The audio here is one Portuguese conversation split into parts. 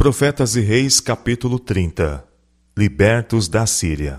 Profetas e Reis, capítulo 30. Libertos da Síria.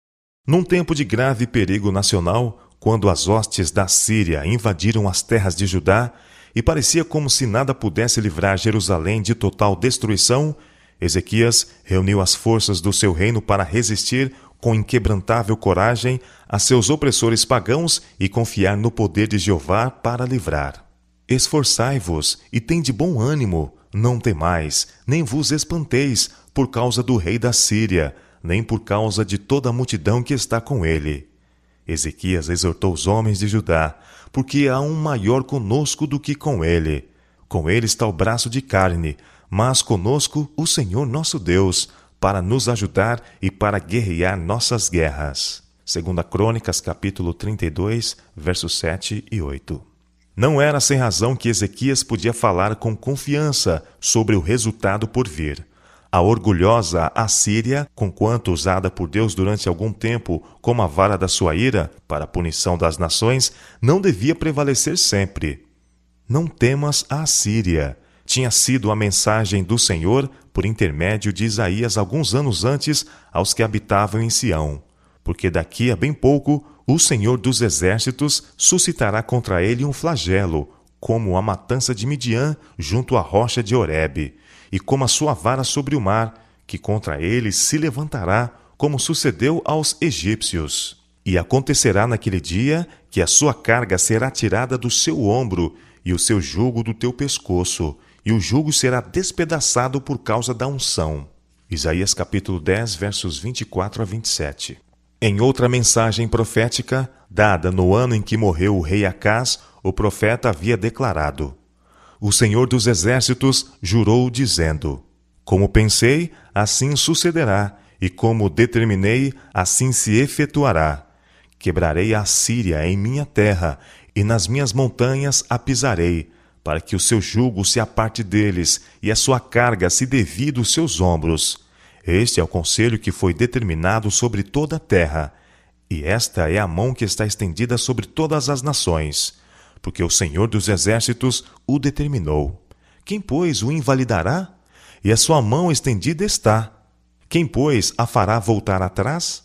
Num tempo de grave perigo nacional, quando as hostes da Síria invadiram as terras de Judá e parecia como se nada pudesse livrar Jerusalém de total destruição, Ezequias reuniu as forças do seu reino para resistir com inquebrantável coragem a seus opressores pagãos e confiar no poder de Jeová para livrar. Esforçai-vos e tende bom ânimo, não temais, nem vos espanteis por causa do rei da Síria, nem por causa de toda a multidão que está com ele. Ezequias exortou os homens de Judá, porque há um maior conosco do que com ele. Com ele está o braço de carne, mas conosco o Senhor nosso Deus, para nos ajudar e para guerrear nossas guerras. 2 Crônicas, capítulo 32, versos 7 e 8. Não era sem razão que Ezequias podia falar com confiança sobre o resultado por vir. A orgulhosa Assíria, conquanto usada por Deus durante algum tempo como a vara da sua ira para a punição das nações, não devia prevalecer sempre. Não temas a Assíria. Tinha sido a mensagem do Senhor por intermédio de Isaías alguns anos antes aos que habitavam em Sião. Porque daqui a bem pouco o Senhor dos Exércitos suscitará contra ele um flagelo, como a matança de Midian junto à rocha de Horebe, e como a sua vara sobre o mar, que contra ele se levantará, como sucedeu aos egípcios. E acontecerá naquele dia que a sua carga será tirada do seu ombro, e o seu jugo do teu pescoço, e o jugo será despedaçado por causa da unção. Isaías capítulo 10, versos 24 a 27. Em outra mensagem profética, dada no ano em que morreu o rei Acás, o profeta havia declarado: O Senhor dos Exércitos jurou, dizendo: Como pensei, assim sucederá, e como determinei, assim se efetuará. Quebrarei a Síria em minha terra, e nas minhas montanhas a pisarei, para que o seu jugo se aparte deles, e a sua carga se desvie dos seus ombros. Este é o conselho que foi determinado sobre toda a terra, e esta é a mão que está estendida sobre todas as nações, porque o Senhor dos Exércitos o determinou. Quem, pois, o invalidará? E a sua mão estendida está. Quem, pois, a fará voltar atrás?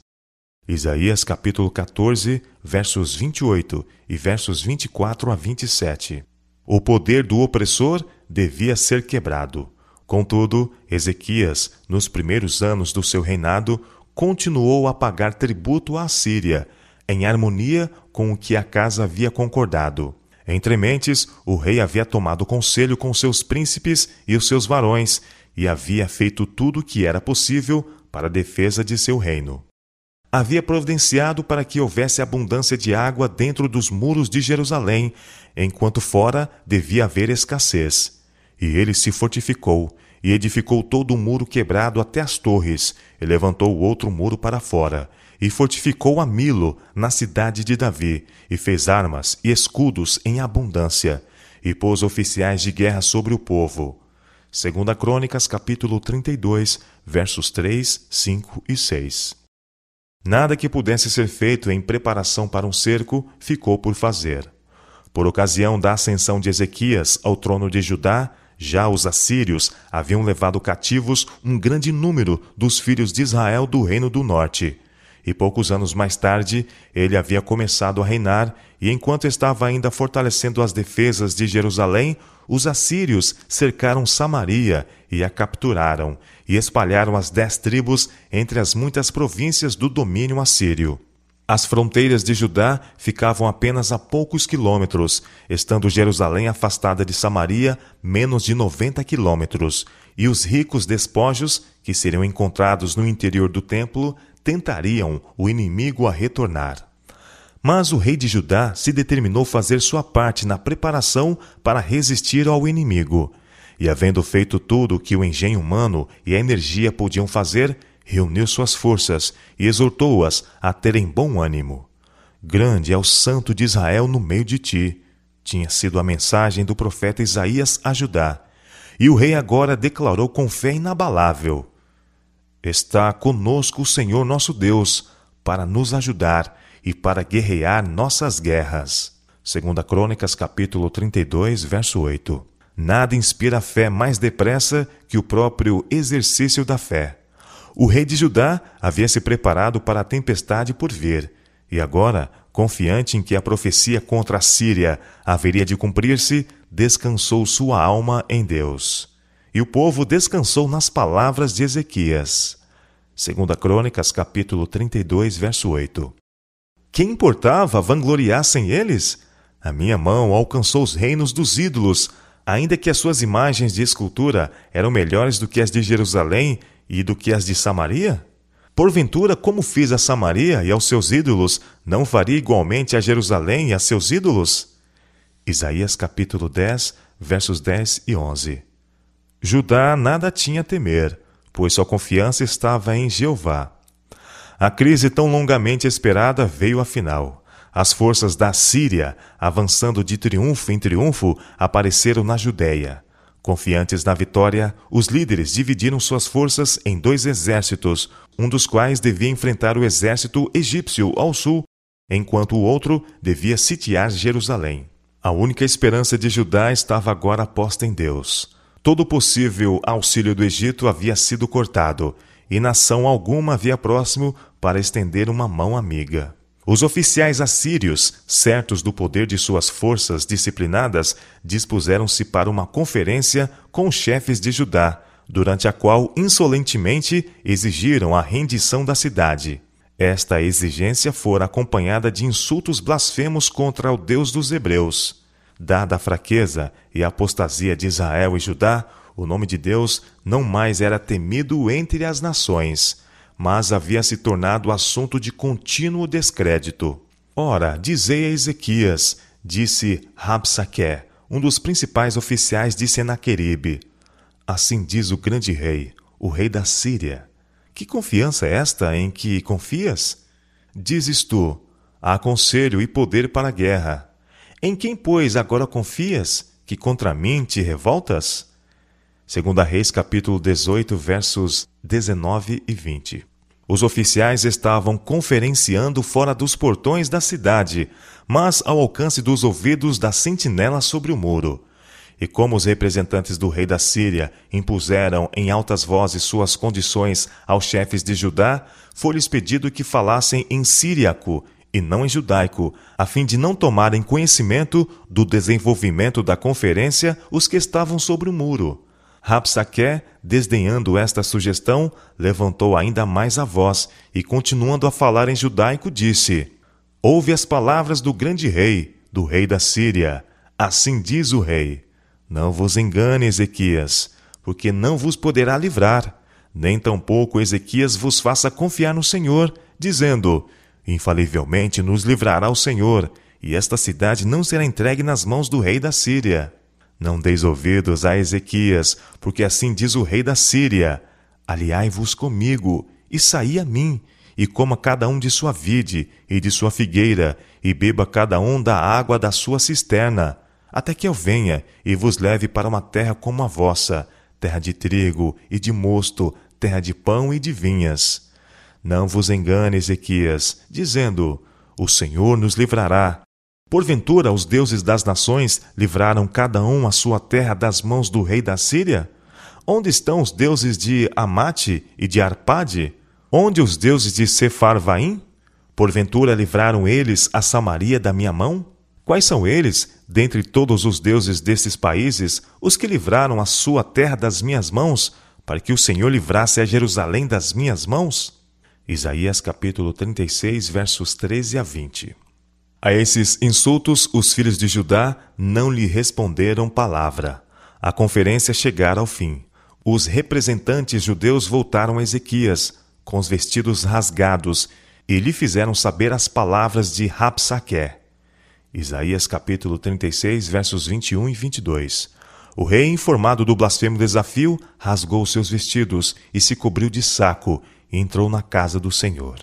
Isaías capítulo 14, versos 28 e versos 24 a 27. O poder do opressor devia ser quebrado. Contudo, Ezequias, nos primeiros anos do seu reinado, continuou a pagar tributo à Síria, em harmonia com o que Acás havia concordado. Entre mentes, o rei havia tomado conselho com seus príncipes e os seus varões, e havia feito tudo o que era possível para a defesa de seu reino. Havia providenciado para que houvesse abundância de água dentro dos muros de Jerusalém, enquanto fora devia haver escassez. E ele se fortificou, e edificou todo o muro quebrado até as torres, e levantou outro muro para fora, e fortificou a Milo, na cidade de Davi, e fez armas e escudos em abundância, e pôs oficiais de guerra sobre o povo. 2 Crônicas, capítulo 32, versos 3, 5 e 6. Nada que pudesse ser feito em preparação para um cerco ficou por fazer. Por ocasião da ascensão de Ezequias ao trono de Judá, já os assírios haviam levado cativos um grande número dos filhos de Israel do reino do norte. E poucos anos mais tarde, ele havia começado a reinar, e enquanto estava ainda fortalecendo as defesas de Jerusalém, os assírios cercaram Samaria e a capturaram, e espalharam as 10 tribos entre as muitas províncias do domínio assírio. As fronteiras de Judá ficavam apenas a poucos quilômetros, estando Jerusalém afastada de Samaria menos de 90 quilômetros, e os ricos despojos, que seriam encontrados no interior do templo, tentariam o inimigo a retornar. Mas o rei de Judá se determinou fazer sua parte na preparação para resistir ao inimigo. E havendo feito tudo o que o engenho humano e a energia podiam fazer, reuniu suas forças e exortou-as a terem bom ânimo. Grande é o Santo de Israel no meio de ti. Tinha sido a mensagem do profeta Isaías a Judá. E o rei agora declarou com fé inabalável: Está conosco o Senhor nosso Deus, para nos ajudar e para guerrear nossas guerras. 2 Crônicas, capítulo 32, verso 8. Nada inspira a fé mais depressa que o próprio exercício da fé. O rei de Judá havia se preparado para a tempestade por vir, e agora, confiante em que a profecia contra a Síria haveria de cumprir-se, descansou sua alma em Deus. E o povo descansou nas palavras de Ezequias. 2 Crônicas, capítulo 32, verso 8. Quem importava vangloriassem eles? A minha mão alcançou os reinos dos ídolos, ainda que as suas imagens de escultura eram melhores do que as de Jerusalém e do que as de Samaria? Porventura, como fiz a Samaria e aos seus ídolos, não faria igualmente a Jerusalém e a seus ídolos? Isaías capítulo 10, versos 10 e 11. Judá nada tinha a temer, pois sua confiança estava em Jeová. A crise tão longamente esperada veio afinal. As forças da Síria, avançando de triunfo em triunfo, apareceram na Judéia. Confiantes na vitória, os líderes dividiram suas forças em 2 exércitos, um dos quais devia enfrentar o exército egípcio ao sul, enquanto o outro devia sitiar Jerusalém. A única esperança de Judá estava agora posta em Deus. Todo o possível auxílio do Egito havia sido cortado, e nação alguma havia próximo para estender uma mão amiga. Os oficiais assírios, certos do poder de suas forças disciplinadas, dispuseram-se para uma conferência com os chefes de Judá, durante a qual insolentemente exigiram a rendição da cidade. Esta exigência fora acompanhada de insultos blasfemos contra o Deus dos hebreus. Dada a fraqueza e a apostasia de Israel e Judá, o nome de Deus não mais era temido entre as nações, mas havia se tornado assunto de contínuo descrédito. Ora, dizei a Ezequias, disse Rabsaque, um dos principais oficiais de Senaqueribe: assim diz o grande rei, o rei da Síria. Que confiança é esta em que confias? Dizes tu: há conselho e poder para a guerra. Em quem, pois, agora confias, que contra mim te revoltas? 2 Reis, capítulo 18, versos 19 e 20. Os oficiais estavam conferenciando fora dos portões da cidade, mas ao alcance dos ouvidos da sentinela sobre o muro. E como os representantes do rei da Síria impuseram em altas vozes suas condições aos chefes de Judá, foi-lhes pedido que falassem em síriaco e não em judaico, a fim de não tomarem conhecimento do desenvolvimento da conferência os que estavam sobre o muro. Rabsaque, desdenhando esta sugestão, levantou ainda mais a voz e, continuando a falar em judaico, disse: ouve as palavras do grande rei, do rei da Síria. Assim diz o rei: não vos engane, Ezequias, porque não vos poderá livrar, nem tampouco Ezequias vos faça confiar no Senhor, dizendo: infalivelmente nos livrará o Senhor, e esta cidade não será entregue nas mãos do rei da Síria. Não deis ouvidos a Ezequias, porque assim diz o rei da Síria: aliai-vos comigo, e saí a mim, e coma cada um de sua vide e de sua figueira, e beba cada um da água da sua cisterna, até que eu venha e vos leve para uma terra como a vossa, terra de trigo e de mosto, terra de pão e de vinhas. Não vos engane, Ezequias, dizendo: o Senhor nos livrará. Porventura os deuses das nações livraram cada um a sua terra das mãos do rei da Síria? Onde estão os deuses de Amate e de Arpade? Onde os deuses de Sefarvaim? Porventura livraram eles a Samaria da minha mão? Quais são eles, dentre todos os deuses destes países, os que livraram a sua terra das minhas mãos, para que o Senhor livrasse a Jerusalém das minhas mãos? Isaías capítulo 36, versos 13 a 20. A esses insultos, os filhos de Judá não lhe responderam palavra. A conferência chegara ao fim. Os representantes judeus voltaram a Ezequias, com os vestidos rasgados, e lhe fizeram saber as palavras de Rabsaque. Isaías capítulo 36, versos 21 e 22. O rei, informado do blasfemo desafio, rasgou seus vestidos e se cobriu de saco e entrou na casa do Senhor.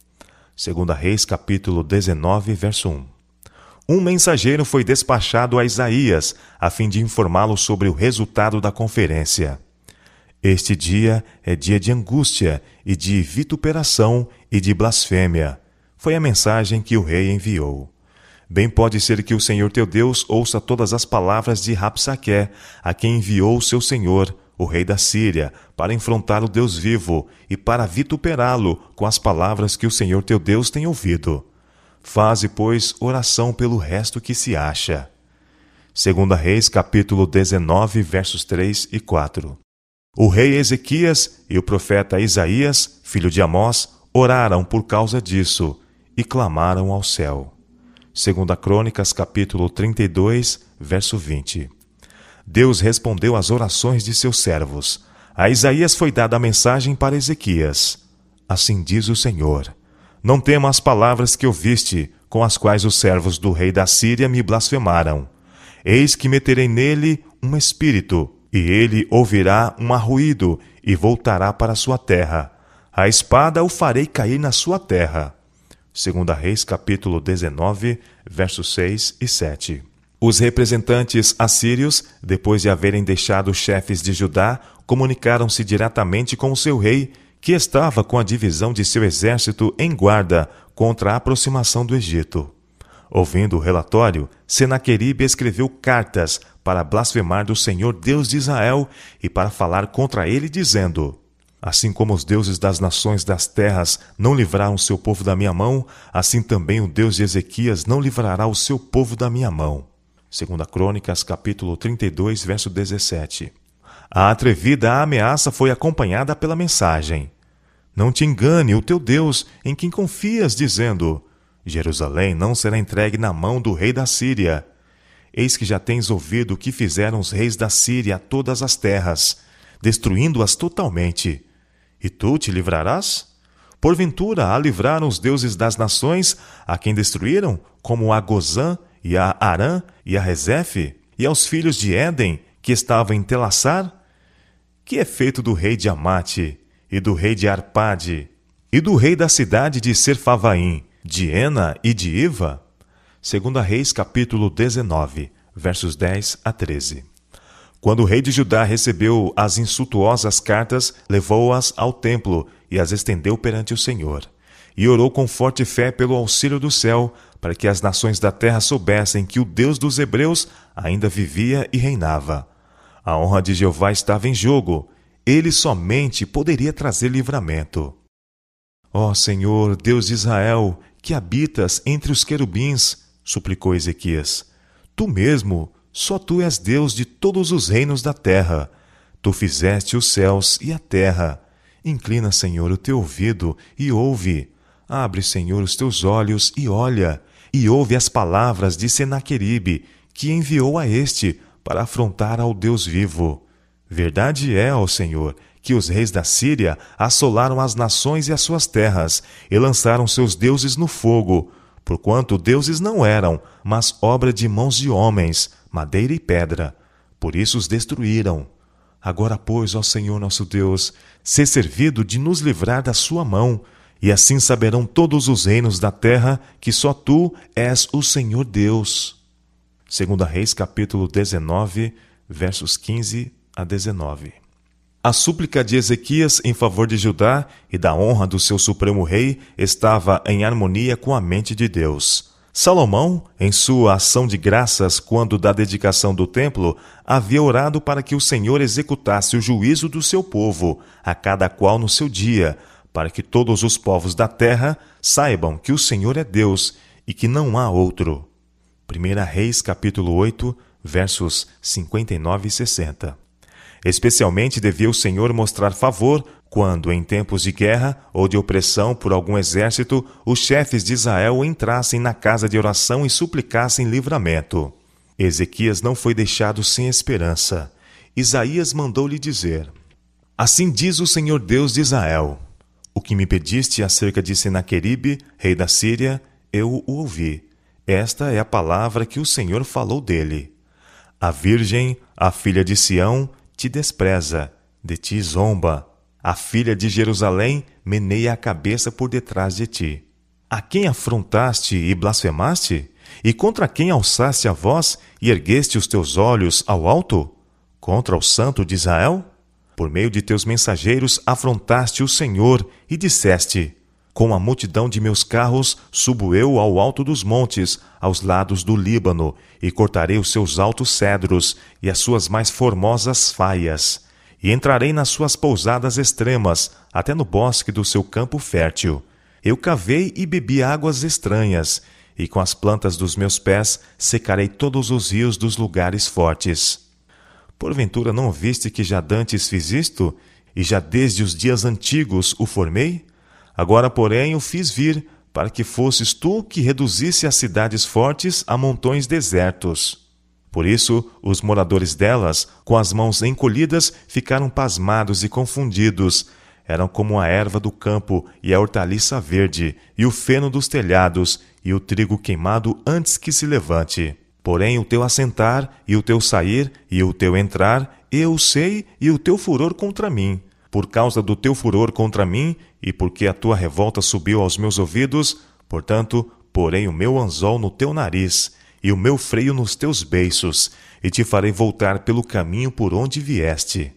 2 Reis capítulo 19, verso 1. Um mensageiro foi despachado a Isaías, a fim de informá-lo sobre o resultado da conferência. Este dia é dia de angústia e de vituperação e de blasfêmia. Foi a mensagem que o rei enviou. Bem pode ser que o Senhor teu Deus ouça todas as palavras de Rabsaque, a quem enviou o seu senhor, o rei da Síria, para enfrentar o Deus vivo e para vituperá-lo com as palavras que o Senhor teu Deus tem ouvido. Faze, pois, oração pelo resto que se acha. 2 Reis, capítulo 19, versos 3 e 4. O rei Ezequias e o profeta Isaías, filho de Amós, oraram por causa disso e clamaram ao céu. 2 Crônicas, capítulo 32, verso 20. Deus respondeu às orações de seus servos. A Isaías foi dada a mensagem para Ezequias. Assim diz o Senhor: Não tema as palavras que ouviste, com as quais os servos do rei da Síria me blasfemaram. Eis que meterei nele um espírito, e ele ouvirá um arruído, e voltará para sua terra. A espada o farei cair na sua terra. 2 Reis, capítulo 19, versos 6 e 7. Os representantes assírios, depois de haverem deixado os chefes de Judá, comunicaram-se diretamente com o seu rei, que estava com a divisão de seu exército em guarda contra a aproximação do Egito. Ouvindo o relatório, Senaqueribe escreveu cartas para blasfemar do Senhor Deus de Israel e para falar contra ele, dizendo: Assim como os deuses das nações das terras não livraram o seu povo da minha mão, assim também o Deus de Ezequias não livrará o seu povo da minha mão. 2 Crônicas, capítulo 32, verso 17. A atrevida ameaça foi acompanhada pela mensagem: Não te engane o teu Deus, em quem confias, dizendo: Jerusalém não será entregue na mão do rei da Síria. Eis que já tens ouvido o que fizeram os reis da Síria a todas as terras, destruindo-as totalmente. E tu te livrarás? Porventura a livraram os deuses das nações, a quem destruíram, como a Gozã, e a Arã, e a Rezefe, e aos filhos de Éden, que estavam em Telassar? Que é feito do rei de Amate, e do rei de Arpade, e do rei da cidade de Serfavaim, de Ena e de Iva? 2 Reis, capítulo 19, versos 10 a 13. Quando o rei de Judá recebeu as insultuosas cartas, levou-as ao templo e as estendeu perante o Senhor. E orou com forte fé pelo auxílio do céu, para que as nações da terra soubessem que o Deus dos hebreus ainda vivia e reinava. A honra de Jeová estava em jogo. Ele somente poderia trazer livramento. Ó Senhor, Deus de Israel, que habitas entre os querubins, suplicou Ezequias, tu mesmo, só tu és Deus de todos os reinos da terra. Tu fizeste os céus e a terra. Inclina, Senhor, o teu ouvido e ouve. Abre, Senhor, os teus olhos e olha, e ouve as palavras de Senaqueribe, que enviou a este para afrontar ao Deus vivo. Verdade é, ó Senhor, que os reis da Síria assolaram as nações e as suas terras, e lançaram seus deuses no fogo, porquanto deuses não eram, mas obra de mãos de homens, madeira e pedra. Por isso os destruíram. Agora, pois, ó Senhor nosso Deus, sê servido de nos livrar da sua mão, e assim saberão todos os reinos da terra que só tu és o Senhor Deus. 2 Reis, capítulo 19, versos 15 a 19. A súplica de Ezequias em favor de Judá e da honra do seu supremo rei estava em harmonia com a mente de Deus. Salomão, em sua ação de graças quando da dedicação do templo, havia orado para que o Senhor executasse o juízo do seu povo, a cada qual no seu dia, para que todos os povos da terra saibam que o Senhor é Deus e que não há outro. 1 Reis, capítulo 8, versos 59 e 60. Especialmente devia o Senhor mostrar favor quando, em tempos de guerra ou de opressão por algum exército, os chefes de Israel entrassem na casa de oração e suplicassem livramento. Ezequias não foi deixado sem esperança. Isaías mandou-lhe dizer: Assim diz o Senhor Deus de Israel: O que me pediste acerca de Senaqueribe, rei da Síria, eu o ouvi. Esta é a palavra que o Senhor falou dele. A virgem, a filha de Sião, te despreza, de ti zomba. A filha de Jerusalém meneia a cabeça por detrás de ti. A quem afrontaste e blasfemaste? E contra quem alçaste a voz e ergueste os teus olhos ao alto? Contra o Santo de Israel? Por meio de teus mensageiros afrontaste o Senhor e disseste: Com a multidão de meus carros, subo eu ao alto dos montes, aos lados do Líbano, e cortarei os seus altos cedros e as suas mais formosas faias. E entrarei nas suas pousadas extremas, até no bosque do seu campo fértil. Eu cavei e bebi águas estranhas, e com as plantas dos meus pés secarei todos os rios dos lugares fortes. Porventura não viste que já dantes fiz isto, e já desde os dias antigos o formei? Agora, porém, o fiz vir, para que fosses tu que reduzisse as cidades fortes a montões desertos. Por isso, os moradores delas, com as mãos encolhidas, ficaram pasmados e confundidos. Eram como a erva do campo e a hortaliça verde, e o feno dos telhados, e o trigo queimado antes que se levante. Porém, o teu assentar, e o teu sair, e o teu entrar, eu sei, e o teu furor contra mim. Por causa do teu furor contra mim, e porque a tua revolta subiu aos meus ouvidos, portanto, porei o meu anzol no teu nariz, e o meu freio nos teus beiços, e te farei voltar pelo caminho por onde vieste.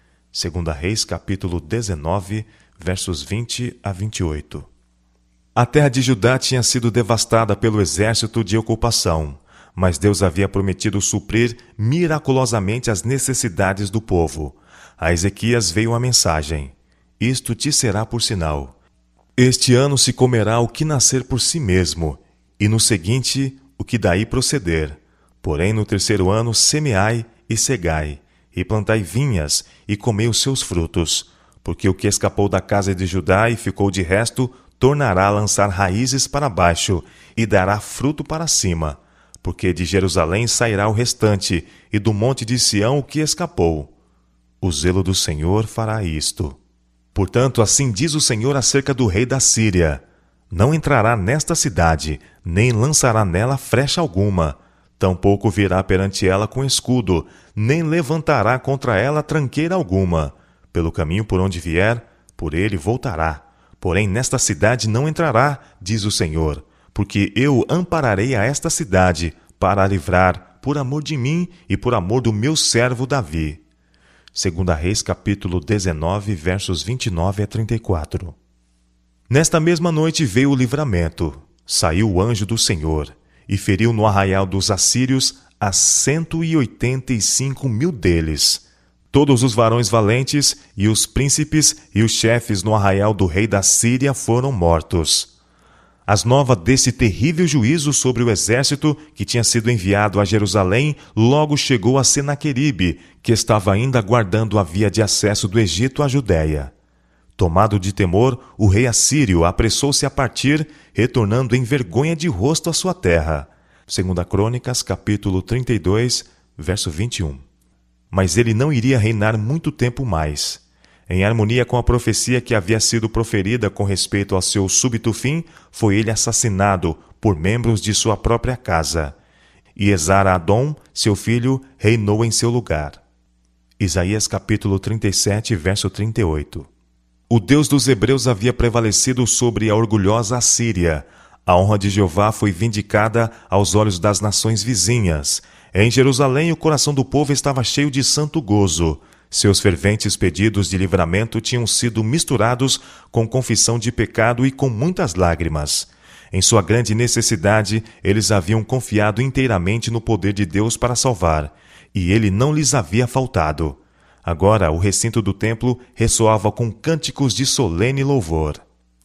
2 Reis, capítulo 19, versos 20 a 28. A terra de Judá tinha sido devastada pelo exército de ocupação, mas Deus havia prometido suprir miraculosamente as necessidades do povo. A Ezequias veio a mensagem: isto te será por sinal. Este ano se comerá o que nascer por si mesmo, e no seguinte o que daí proceder. Porém no terceiro ano semeai e cegai, e plantai vinhas, e comei os seus frutos. Porque o que escapou da casa de Judá e ficou de resto, tornará a lançar raízes para baixo, e dará fruto para cima. Porque de Jerusalém sairá o restante, e do monte de Sião o que escapou. O zelo do Senhor fará isto. Portanto, assim diz o Senhor acerca do rei da Síria: não entrará nesta cidade, nem lançará nela flecha alguma, tampouco virá perante ela com escudo, nem levantará contra ela tranqueira alguma. Pelo caminho por onde vier, por ele voltará. Porém nesta cidade não entrará, diz o Senhor, porque eu ampararei a esta cidade, para a livrar, por amor de mim e por amor do meu servo Davi. 2 Reis, capítulo 19, versos 29 a 34. Nesta mesma noite veio o livramento. Saiu o anjo do Senhor, e feriu no arraial dos assírios a 185.000 deles. Todos os varões valentes, e os príncipes e os chefes no arraial do rei da Síria foram mortos. As novas desse terrível juízo sobre o exército que tinha sido enviado a Jerusalém logo chegou a Senaqueribe, que estava ainda aguardando a via de acesso do Egito à Judéia. Tomado de temor, o rei assírio apressou-se a partir, retornando em vergonha de rosto à sua terra. 2 Crônicas, capítulo 32, verso 21. Mas ele não iria reinar muito tempo mais. Em harmonia com a profecia que havia sido proferida com respeito ao seu súbito fim, foi ele assassinado por membros de sua própria casa. E Esar-Adom, seu filho, reinou em seu lugar. Isaías capítulo 37, verso 38. O Deus dos hebreus havia prevalecido sobre a orgulhosa Assíria. A honra de Jeová foi vindicada aos olhos das nações vizinhas. Em Jerusalém o coração do povo estava cheio de santo gozo. Seus ferventes pedidos de livramento tinham sido misturados com confissão de pecado e com muitas lágrimas. Em sua grande necessidade, eles haviam confiado inteiramente no poder de Deus para salvar, e ele não lhes havia faltado. Agora, o recinto do templo ressoava com cânticos de solene louvor.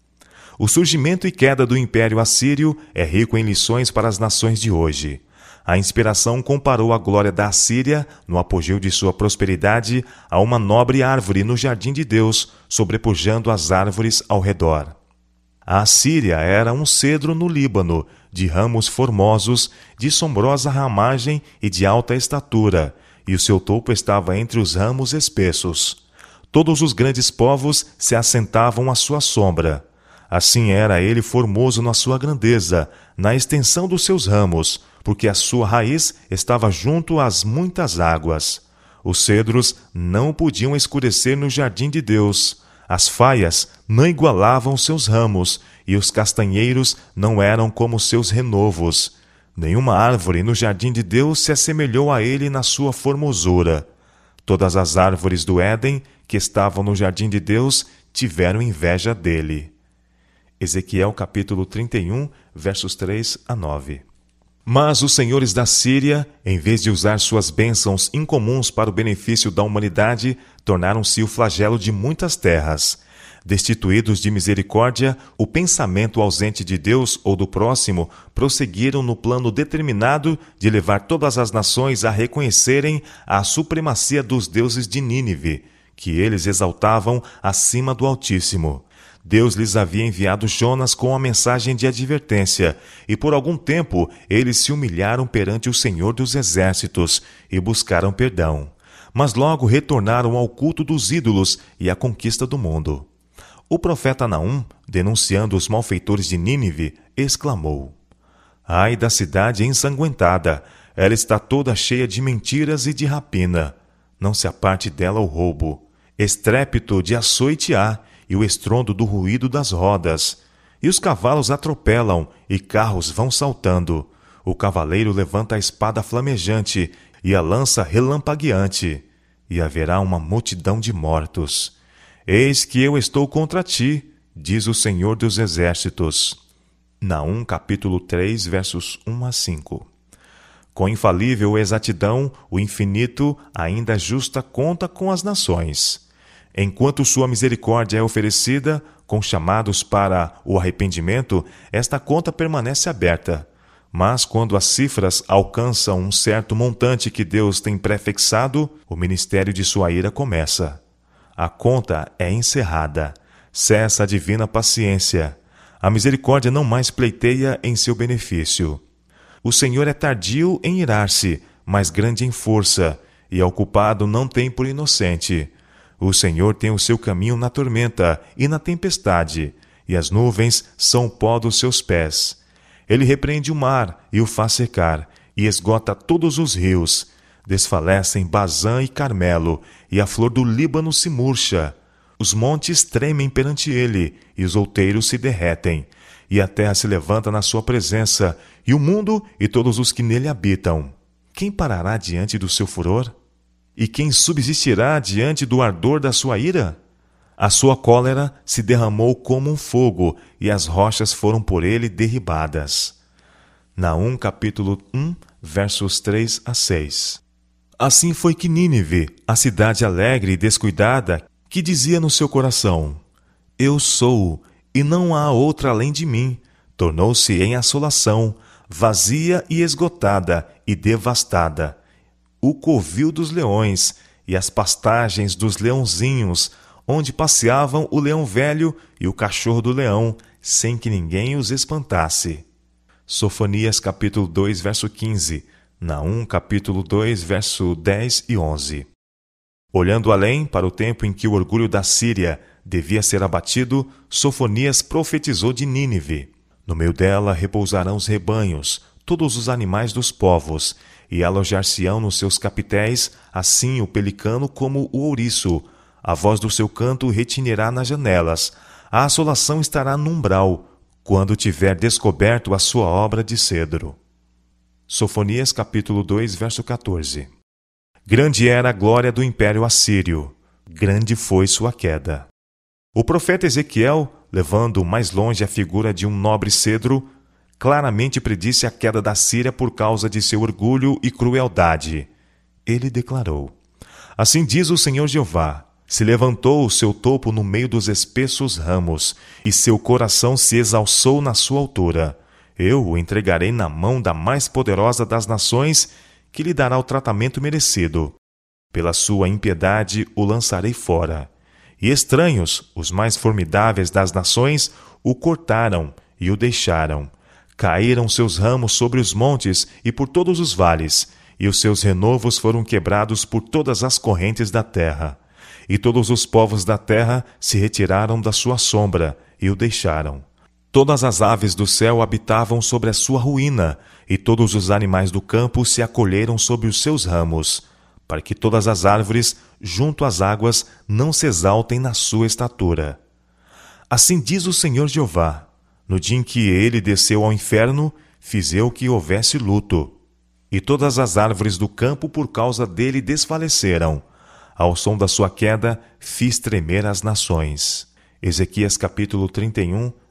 O surgimento e queda do Império Assírio é rico em lições para as nações de hoje. A inspiração comparou a glória da Assíria, no apogeu de sua prosperidade, a uma nobre árvore no jardim de Deus, sobrepujando as árvores ao redor. A Assíria era um cedro no Líbano, de ramos formosos, de sombrosa ramagem e de alta estatura, e o seu topo estava entre os ramos espessos. Todos os grandes povos se assentavam à sua sombra. Assim era ele formoso na sua grandeza, na extensão dos seus ramos, porque a sua raiz estava junto às muitas águas. Os cedros não podiam escurecer no jardim de Deus. As faias não igualavam seus ramos, e os castanheiros não eram como seus renovos. Nenhuma árvore no jardim de Deus se assemelhou a ele na sua formosura. Todas as árvores do Éden, que estavam no jardim de Deus, tiveram inveja dele. Ezequiel capítulo 31, versos 3 a 9. Mas os senhores da Síria, em vez de usar suas bênçãos incomuns para o benefício da humanidade, tornaram-se o flagelo de muitas terras. Destituídos de misericórdia, o pensamento ausente de Deus ou do próximo, prosseguiram no plano determinado de levar todas as nações a reconhecerem a supremacia dos deuses de Nínive, que eles exaltavam acima do Altíssimo. Deus lhes havia enviado Jonas com a mensagem de advertência, e por algum tempo eles se humilharam perante o Senhor dos Exércitos e buscaram perdão. Mas logo retornaram ao culto dos ídolos e à conquista do mundo. O profeta Naum, denunciando os malfeitores de Nínive, exclamou: Ai da cidade ensanguentada! Ela está toda cheia de mentiras e de rapina. Não se aparte dela o roubo. Estrépito de açoite há, e o estrondo do ruído das rodas. E os cavalos atropelam, e carros vão saltando. O cavaleiro levanta a espada flamejante, e a lança relampagueante. E haverá uma multidão de mortos. Eis que eu estou contra ti, diz o Senhor dos Exércitos. Naum capítulo 3, versos 1 a 5. Com infalível exatidão, o infinito ainda justa conta com as nações. Enquanto sua misericórdia é oferecida, com chamados para o arrependimento, esta conta permanece aberta. Mas quando as cifras alcançam um certo montante que Deus tem prefixado, o ministério de sua ira começa. A conta é encerrada. Cessa a divina paciência. A misericórdia não mais pleiteia em seu benefício. O Senhor é tardio em irar-se, mas grande em força, e ao culpado não tem por inocente. O Senhor tem o seu caminho na tormenta e na tempestade, e as nuvens são o pó dos seus pés. Ele repreende o mar e o faz secar, e esgota todos os rios. Desfalecem Bazã e Carmelo, e a flor do Líbano se murcha. Os montes tremem perante ele, e os outeiros se derretem. E a terra se levanta na sua presença, e o mundo e todos os que nele habitam. Quem parará diante do seu furor? E quem subsistirá diante do ardor da sua ira? A sua cólera se derramou como um fogo, e as rochas foram por ele derribadas. Naum capítulo 1, versos 3 a 6. Assim foi que Nínive, a cidade alegre e descuidada, que dizia no seu coração: Eu sou, e não há outra além de mim, tornou-se em assolação, vazia e esgotada e devastada. O covil dos leões e as pastagens dos leãozinhos, onde passeavam o leão velho e o cachorro do leão, sem que ninguém os espantasse. Sofonias capítulo 2, verso 15, Naum capítulo 2, verso 10 e 11. Olhando além para o tempo em que o orgulho da Síria devia ser abatido, Sofonias profetizou de Nínive. No meio dela repousarão os rebanhos, todos os animais dos povos, e alojar-se-ão nos seus capitéis, assim o pelicano como o ouriço. A voz do seu canto retinirá nas janelas. A assolação estará no umbral, quando tiver descoberto a sua obra de cedro. Sofonias capítulo 2, verso 14. Grande era a glória do império assírio, grande foi sua queda. O profeta Ezequiel, levando mais longe a figura de um nobre cedro, claramente predisse a queda da Síria por causa de seu orgulho e crueldade. Ele declarou: Assim diz o Senhor Jeová: se levantou o seu topo no meio dos espessos ramos, e seu coração se exalçou na sua altura. Eu o entregarei na mão da mais poderosa das nações, que lhe dará o tratamento merecido. Pela sua impiedade o lançarei fora. E estranhos, os mais formidáveis das nações, o cortaram e o deixaram. Caíram seus ramos sobre os montes e por todos os vales, e os seus renovos foram quebrados por todas as correntes da terra. E todos os povos da terra se retiraram da sua sombra e o deixaram. Todas as aves do céu habitavam sobre a sua ruína, e todos os animais do campo se acolheram sobre os seus ramos, para que todas as árvores, junto às águas, não se exaltem na sua estatura. Assim diz o Senhor Jeová: no dia em que ele desceu ao inferno, fiz eu que houvesse luto. E todas as árvores do campo por causa dele desfaleceram. Ao som da sua queda, fiz tremer as nações. Ezequias capítulo 31,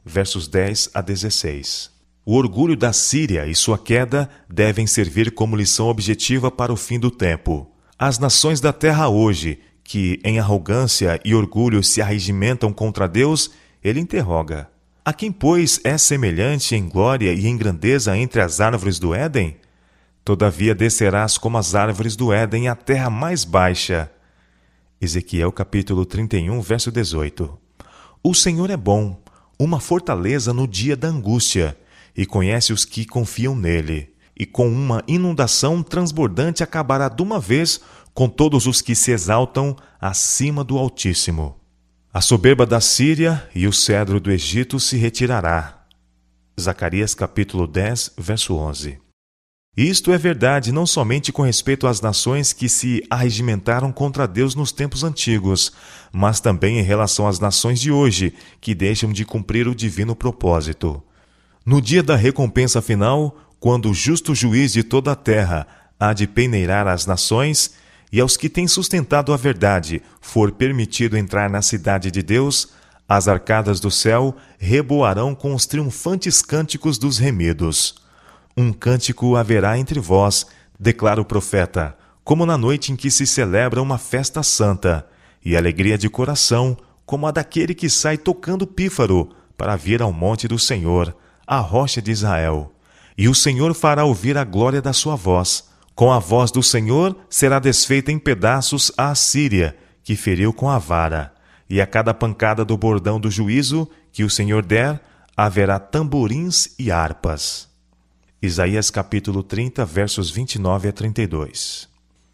versos 10 a 16. O orgulho da Síria e sua queda devem servir como lição objetiva para o fim do tempo. As nações da terra hoje, que em arrogância e orgulho se arregimentam contra Deus, ele interroga: a quem, pois, é semelhante em glória e em grandeza entre as árvores do Éden? Todavia descerás como as árvores do Éden à terra mais baixa. Ezequiel capítulo 31, verso 18. O Senhor é bom, uma fortaleza no dia da angústia, e conhece os que confiam nele, e com uma inundação transbordante acabará de uma vez com todos os que se exaltam acima do Altíssimo. A soberba da Síria e o cedro do Egito se retirará. Zacarias capítulo 10, verso 11. Isto é verdade não somente com respeito às nações que se arregimentaram contra Deus nos tempos antigos, mas também em relação às nações de hoje, que deixam de cumprir o divino propósito. No dia da recompensa final, quando o justo juiz de toda a terra há de peneirar as nações, e aos que têm sustentado a verdade for permitido entrar na cidade de Deus, as arcadas do céu reboarão com os triunfantes cânticos dos remidos. Um cântico haverá entre vós, declara o profeta, como na noite em que se celebra uma festa santa, e alegria de coração, como a daquele que sai tocando pífaro, para vir ao monte do Senhor, a rocha de Israel. E o Senhor fará ouvir a glória da sua voz. Com a voz do Senhor será desfeita em pedaços a Assíria, que feriu com a vara. E a cada pancada do bordão do juízo que o Senhor der, haverá tamborins e harpas. Isaías capítulo 30, versos 29 a 32.